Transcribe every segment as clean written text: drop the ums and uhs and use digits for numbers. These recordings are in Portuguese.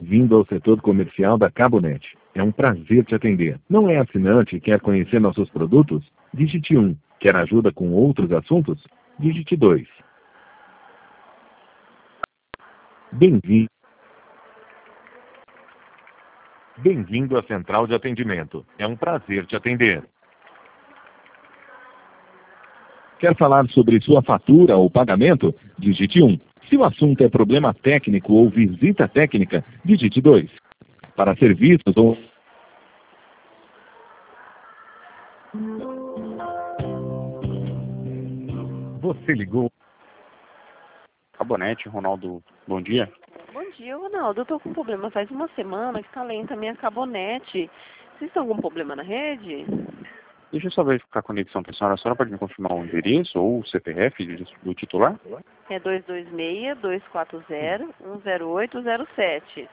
Bem-vindo ao setor comercial da Cabonet. É um prazer te atender. Não é assinante e quer conhecer nossos produtos? Digite 1. Quer ajuda com outros assuntos? Digite 2. Bem-vindo. Bem-vindo à central de atendimento. É um prazer te atender. Quer falar sobre sua fatura ou pagamento? Digite 1. Se o assunto é problema técnico ou visita técnica, digite 2. Para serviços ou... Você ligou. Cabonet, Ronaldo, bom dia. Bom dia, Ronaldo. Eu tô com um problema faz uma semana que está lenta a minha Cabonete. Vocês estão com algum problema na rede? Deixa eu só verificar a conexão para a senhora. A senhora pode me confirmar o endereço ou o CPF do titular? É 226-240-10807.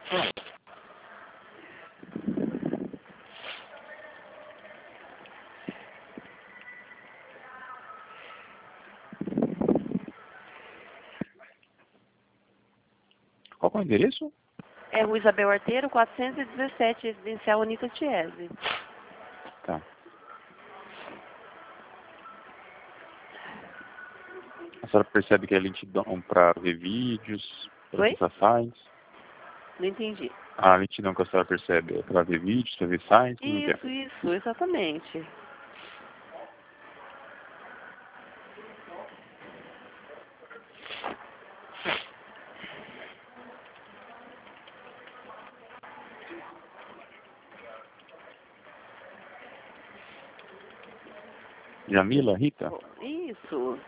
Qual é o endereço? É Rua Isabel Arteiro, 417, Residencial Anita Chiesi. Tá. A senhora percebe que é lentidão para ver vídeos, para Oi? acessar sites? Não entendi. A lentidão que a senhora percebe é para ver vídeos, para ver sites? Como que é? Isso, exatamente. Jamila, Rita? Isso.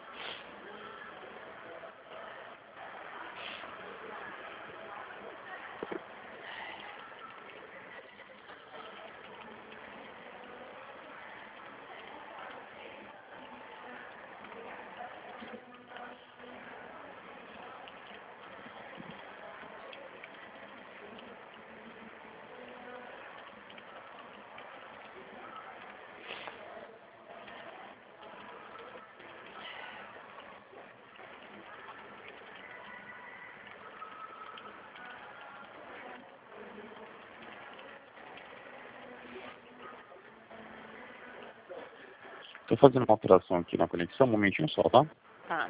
Estou fazendo uma alteração aqui na conexão, um momentinho só, tá? Tá.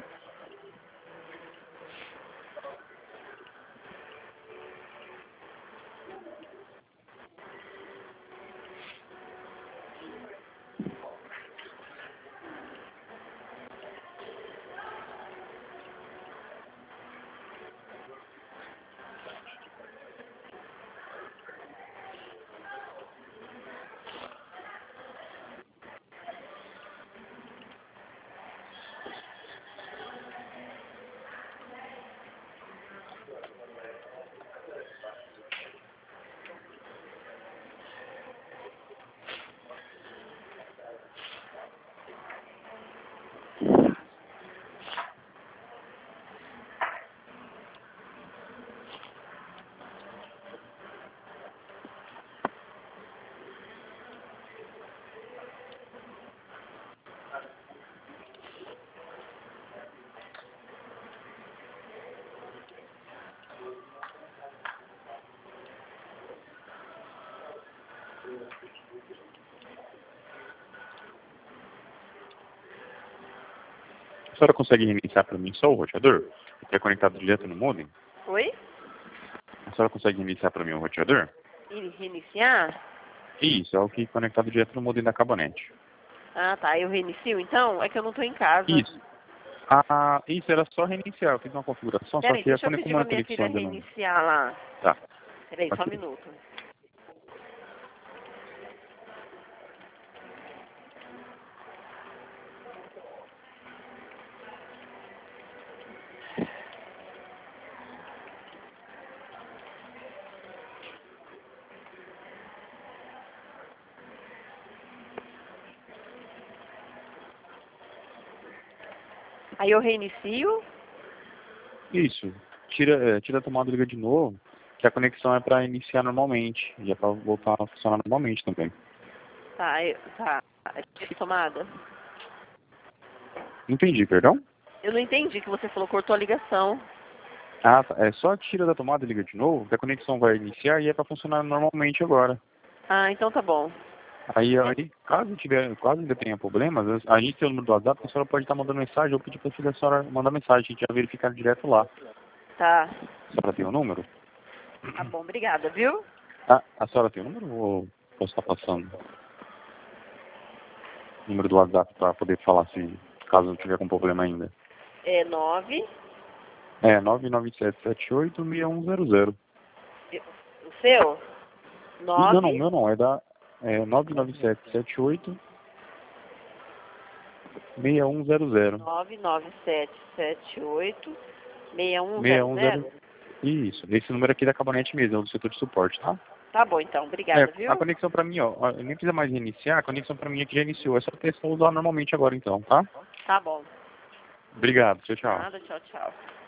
A senhora consegue reiniciar para mim só o roteador? Que é conectado direto no modem? Oi? A senhora consegue reiniciar para mim o roteador? E reiniciar? Isso, é o que é conectado direto no modem da Cabonet. Ah, tá. Eu reinicio então? É que eu não tô em casa. Isso. Isso era só reiniciar. Eu fiz uma configuração, só Peraí, que deixa eu pedir pra minha filha ainda não. reiniciar lá. Tá. Peraí, só um Ok. minuto. Aí eu reinicio. Isso. Tira a tomada e liga de novo, que a conexão é para iniciar normalmente. E é para voltar a funcionar normalmente também. Tá, tá. Tomada. Entendi, perdão? Eu não entendi que você falou cortou a ligação. Ah, tá. É só tira da tomada e liga de novo, que a conexão vai iniciar e é para funcionar normalmente agora. Ah, então tá bom. Aí caso ainda tenha problemas, a gente tem o número do WhatsApp, a senhora pode estar mandando mensagem ou pedir para a filha da senhora mandar mensagem, a gente já verificar direto lá. Tá. A senhora tem o número? Tá bom, obrigada, viu? Ah, a senhora tem o número ou posso estar passando o número do WhatsApp para poder falar se caso não tiver com problema ainda? É 9. É 997786100. O seu? Não, 9. o meu não, é 997786100. 99778 6100. 6100. Isso, esse número aqui da Cabanete mesmo, é do setor de suporte, tá? Tá bom, então. Obrigada, viu? A conexão pra mim, ó, nem precisa mais reiniciar, a conexão pra mim aqui já iniciou, é só testar usar normalmente agora então, tá? Tá bom. Obrigado, tchau, tchau. Nada, tchau, tchau.